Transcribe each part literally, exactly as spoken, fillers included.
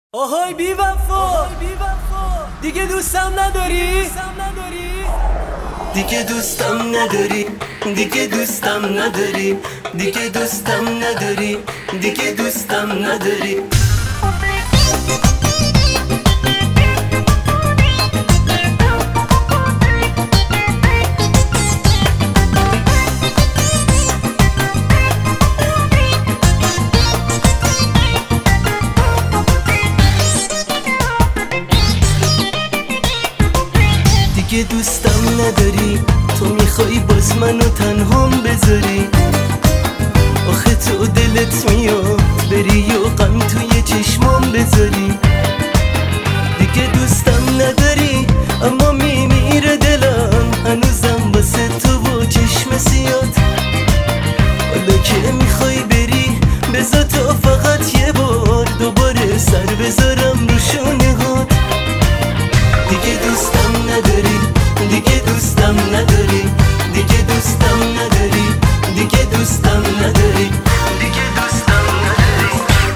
آهای بی وفا دیگه دوستم نداری؟ دیگه دوستم نداری دیگه دوستم نداری دیگه دوستم نداری دیگه دوستم نداری دیگه دوستم نداری تو میخوای باز منو تنهام بذاری آخه تو دلت میاد بری و غم توی چشمام بذاری دیگه دوستم نداری اما میمیره دلم هنوزم واسه تو و چشم سیاد حالا که میخوای بری بذار تا فقط یه بار دوباره سر بذارم رو شونه هات دیگه دوستم نداری دیگه دوستم نداری دیگه دوستم نداری دیگه دوستم نداری دیگه دوستم نداری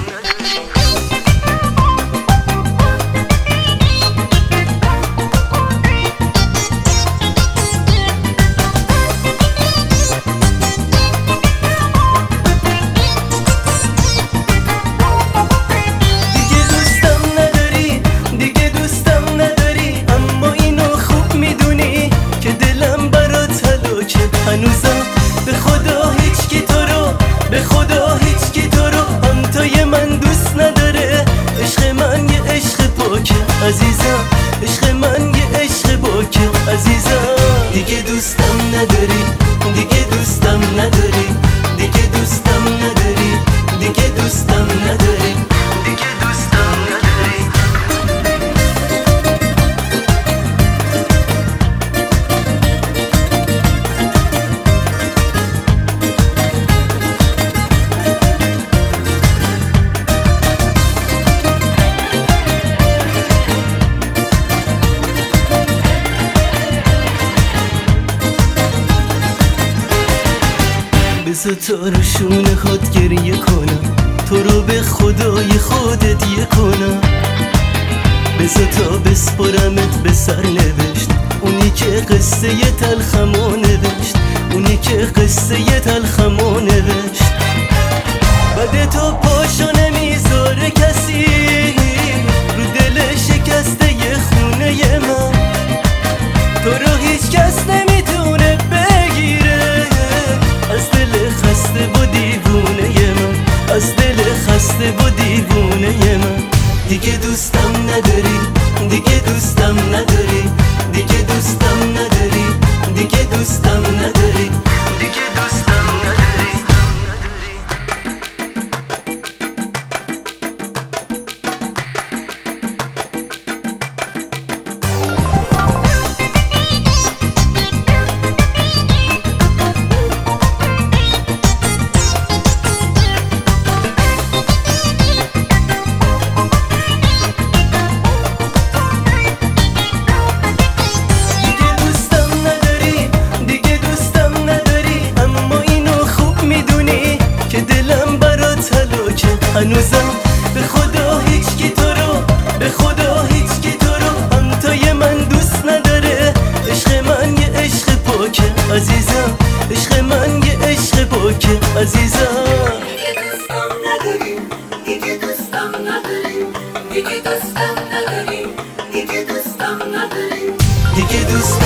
دیگه دوستم نداری دیگه دوستم نداری اما اینو خوب میدونی که دلم برات هلاکه هنوزم به خدا هیچ کی تو رو به خدا هیچ کی تو رو همتای من دوست نداره عشق من یه عشق پاکه عزیزم عشق من یه عشق پاکه عزیزم دیگه دوستم نداری دیگه دوستم نداری دیگه دوستم نداری دیگه دوستم نداری دیگه دوستم نداری بذار تا رو شونه هات گریه کنم تو رو به خدای خودت یه کنم بذار تا بسپرمت به سر نوشت اونی که قصه ی تلخمو نوشت اونی که قصه ی تلخمو نوشت بعد تو پاشو نمیذاره کسی رو دل شکسته ی خونه ی من تو رو هیچ کس نمیتونه بگیره از دل خسته و دیوونه ی من از دل خسته و دیوونه ی من دیگه دوستم نداری دیگه دوستم نداری دیگه دوستم نداری دیگه دوستم نداری دیگه دوستم نداری هنوزم به خدا هیچ کی تو رو به خدا هیچ کی تو رو همتای من دوست نداره عشق من یه عشق پاکه عزیزم عشق من یه عشق پاکه عزیزم دیگه دوستم نداری دیگه دوستم نداری دیگه دوستم نداری دیگه دوستم نداری دیگه دوستم